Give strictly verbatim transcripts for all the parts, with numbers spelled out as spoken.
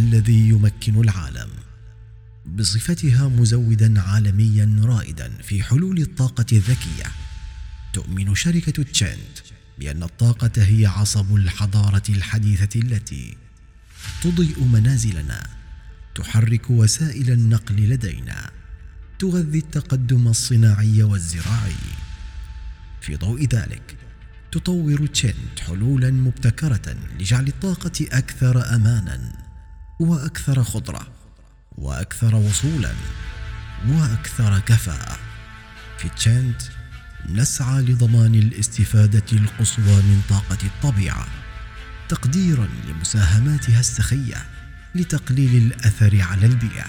الذي يمكن العالم. بصفتها مزودا عالميا رائدا في حلول الطاقة الذكية، تؤمن شركة تشنت بأن الطاقة هي عصب الحضارة الحديثة التي تضيء منازلنا، تحرك وسائل النقل لدينا، تغذي التقدم الصناعي والزراعي. في ضوء ذلك تطور تشنت حلولا مبتكرة لجعل الطاقة أكثر أمانا وأكثر خضرة وأكثر وصولا وأكثر كفاءة. في تشنت نسعى لضمان الاستفادة القصوى من طاقة الطبيعة، تقديرا لمساهماتها السخية لتقليل الأثر على البيئة.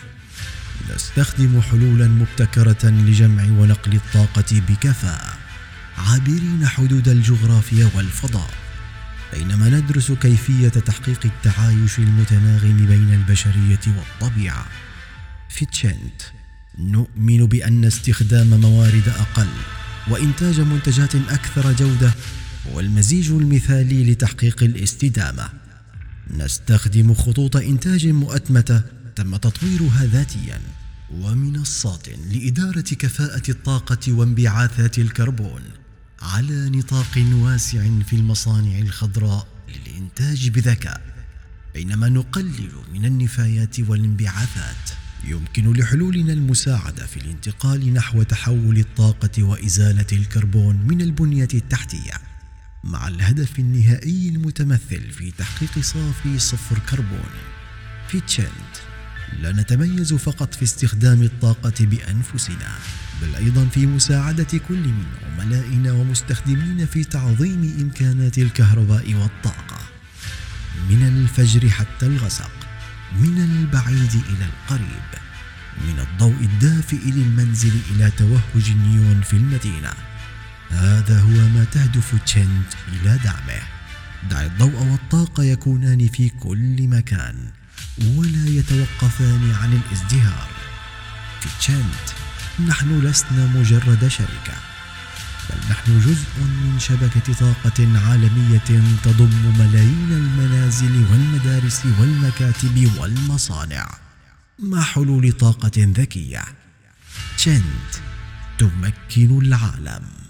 نستخدم حلولا مبتكرة لجمع ونقل الطاقة بكفاءة، عابرين حدود الجغرافيا والفضاء، بينما ندرس كيفية تحقيق التعايش المتناغم بين البشرية والطبيعة. في تشنت نؤمن بأن استخدام موارد أقل وإنتاج منتجات أكثر جودة هو المزيج المثالي لتحقيق الاستدامة. نستخدم خطوط إنتاج مؤتمتة تم تطويرها ذاتيا، ومنصات لإدارة كفاءة الطاقة وانبعاثات الكربون على نطاق واسع في المصانع الخضراء للإنتاج بذكاء، بينما نقلل من النفايات والانبعاثات. يمكن لحلولنا المساعدة في الانتقال نحو تحول الطاقة وإزالة الكربون من البنية التحتية، مع الهدف النهائي المتمثل في تحقيق صافي صفر كربون. في تشنت لا نتميز فقط في استخدام الطاقة بأنفسنا، بل أيضا في مساعدة كل من عملائنا ومستخدمين في تعظيم إمكانات الكهرباء والطاقة، من الفجر حتى الغسق، من البعيد إلى القريب، من الضوء الدافئ للمنزل إلى توهج النيون في المدينة. هذا هو ما تهدف تشنت إلى دعمه. دع الضوء والطاقة يكونان في كل مكان ولا يتوقفان عن الازدهار. في تشنت نحن لسنا مجرد شركة، بل نحن جزء من شبكة طاقة عالمية تضم ملايين المنازل والمدارس والمكاتب والمصانع. مع حلول طاقة ذكية، تشنت تمكن العالم.